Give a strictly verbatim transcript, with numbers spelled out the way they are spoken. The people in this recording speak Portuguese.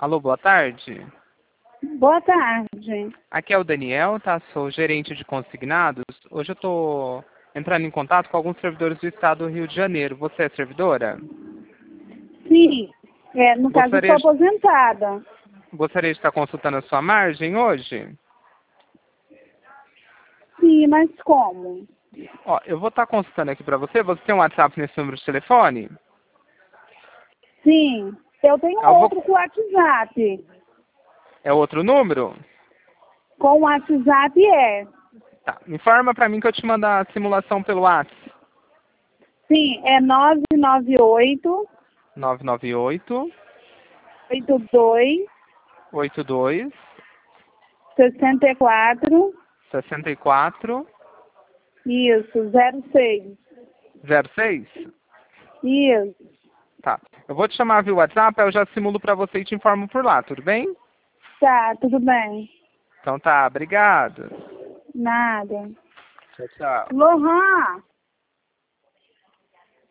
Alô, boa tarde. Boa tarde. Aqui é o Daniel, tá? Sou gerente de consignados. Hoje eu tô entrando em contato com alguns servidores do estado do Rio de Janeiro. Você é servidora? Sim, é, no caso eu Gostaria, estou aposentada. gostaria de estar consultando a sua margem hoje? Sim, mas como? Ó, eu vou estar consultando aqui para você. Você tem um WhatsApp nesse número de telefone? Sim, eu tenho Eu vou... outro com WhatsApp. É outro número? Com WhatsApp é. Tá. Informa para mim que eu te mando a simulação pelo WhatsApp. Sim, é nove nove oito, nove nove oito, oito dois, oito dois, seis quatro, seis quatro, isso, zero seis. zero seis. Isso, Tá. Eu vou te chamar via WhatsApp, aí eu já simulo para você e te informo por lá, tudo bem? tá, tudo bem. Então tá, obrigado. Nada. Tchau, tchau. Lohan!